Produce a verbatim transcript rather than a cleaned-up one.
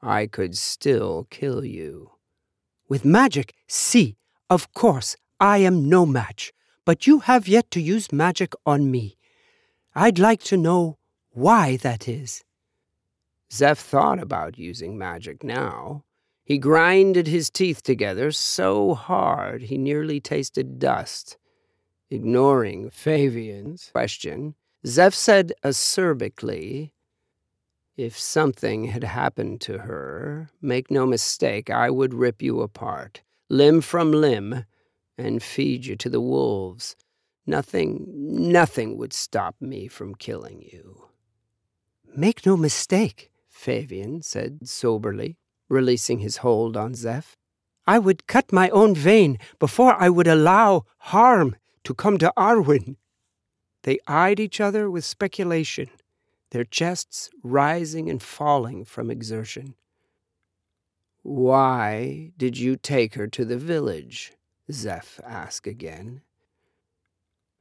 I could still kill you. With magic, si, of course, I am no match, but you have yet to use magic on me. I'd like to know why that is. Zeph thought about using magic now. He grinded his teeth together so hard he nearly tasted dust. Ignoring Fabian's question, Zeph said acerbically, "If something had happened to her, make no mistake, I would rip you apart, limb from limb, and feed you to the wolves. Nothing, nothing would stop me from killing you." "Make no mistake," Fabian said soberly, releasing his hold on Zeph. "I would cut my own vein before I would allow harm to come to Arwen." They eyed each other with speculation, their chests rising and falling from exertion. "Why did you take her to the village?" Zeph asked again.